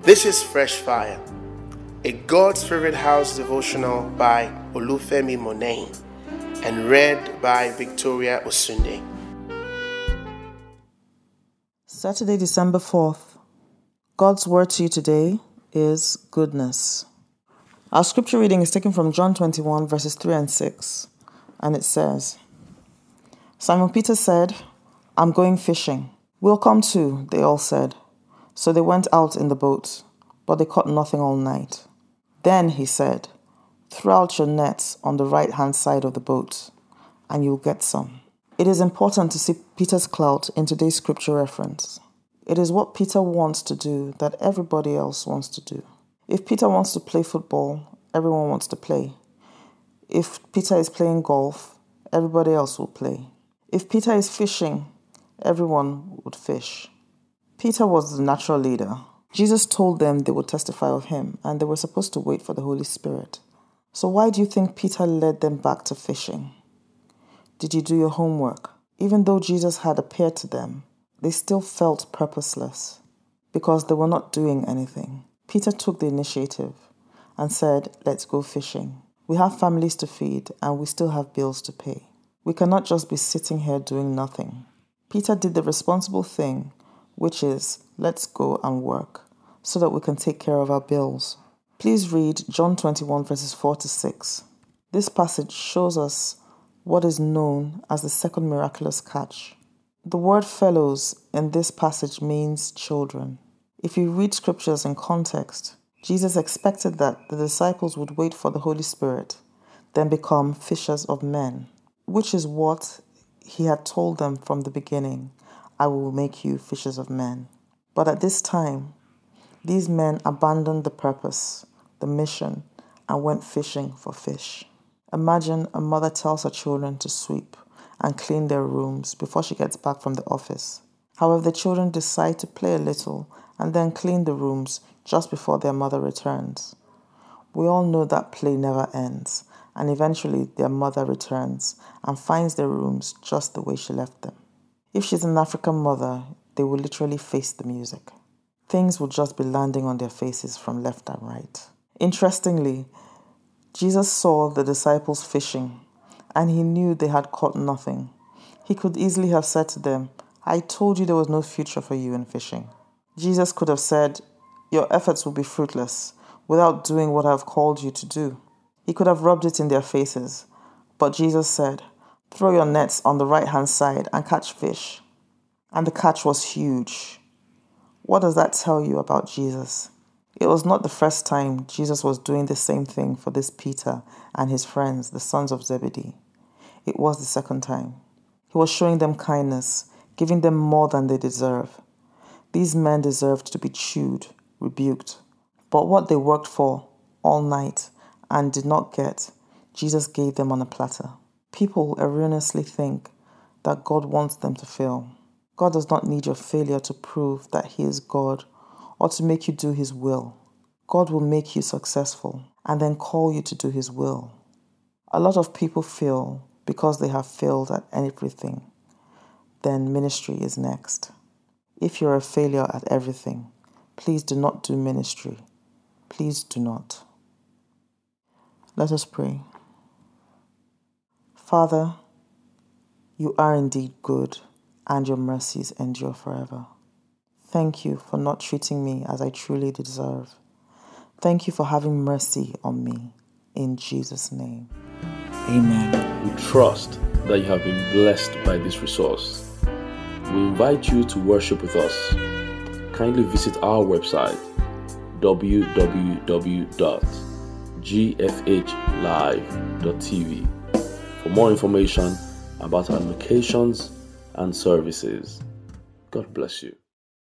This is Fresh Fire, a God's Favorite House devotional by Olufemi Monain and read by Victoria Osunde. Saturday, December 4th. God's word to you today is goodness. Our scripture reading is taken from John 21 verses 3 and 6, and it says, Simon Peter said, "I'm going fishing." "We'll come too," they all said. So they went out in the boat, but they caught nothing all night. Then he said, "Throw out your nets on the right-hand side of the boat, and you'll get some." It is important to see Peter's clout in today's scripture reference. It is what Peter wants to do that everybody else wants to do. If Peter wants to play football, everyone wants to play. If Peter is playing golf, everybody else will play. If Peter is fishing, everyone would fish. Peter was the natural leader. Jesus told them they would testify of him, and they were supposed to wait for the Holy Spirit. So why do you think Peter led them back to fishing? Did you do your homework? Even though Jesus had appeared to them, they still felt purposeless because they were not doing anything. Peter took the initiative and said, "Let's go fishing. We have families to feed and we still have bills to pay. We cannot just be sitting here doing nothing." Peter did the responsible thing, which is, let's go and work so that we can take care of our bills. Please read John 21 verses 4 to 6. This passage shows us what is known as the second miraculous catch. The word fellows in this passage means children. If you read scriptures in context, Jesus expected that the disciples would wait for the Holy Spirit, then become fishers of men, which is what he had told them from the beginning. "I will make you fishers of men." But at this time, these men abandoned the purpose, the mission, and went fishing for fish. Imagine a mother tells her children to sweep and clean their rooms before she gets back from the office. However, the children decide to play a little and then clean the rooms just before their mother returns. We all know that play never ends, and eventually their mother returns and finds their rooms just the way she left them. If she's an African mother, they will literally face the music. Things will just be landing on their faces from left and right. Interestingly, Jesus saw the disciples fishing, and he knew they had caught nothing. He could easily have said to them, "I told you there was no future for you in fishing." Jesus could have said, "Your efforts will be fruitless without doing what I have called you to do." He could have rubbed it in their faces, but Jesus said, "Throw your nets on the right-hand side and catch fish." And the catch was huge. What does that tell you about Jesus? It was not the first time Jesus was doing the same thing for this Peter and his friends, the sons of Zebedee. It was the second time. He was showing them kindness, giving them more than they deserve. These men deserved to be chewed, rebuked. But what they worked for all night and did not get, Jesus gave them on a platter. People erroneously think that God wants them to fail. God does not need your failure to prove that He is God or to make you do His will. God will make you successful and then call you to do His will. A lot of people fail because they have failed at everything. Then ministry is next. If you're a failure at everything, please do not do ministry. Please do not. Let us pray. Father, you are indeed good, and your mercies endure forever. Thank you for not treating me as I truly deserve. Thank you for having mercy on me. In Jesus' name, amen. We trust that you have been blessed by this resource. We invite you to worship with us. Kindly visit our website, www.gfhlive.tv, for more information about our locations and services. God bless you.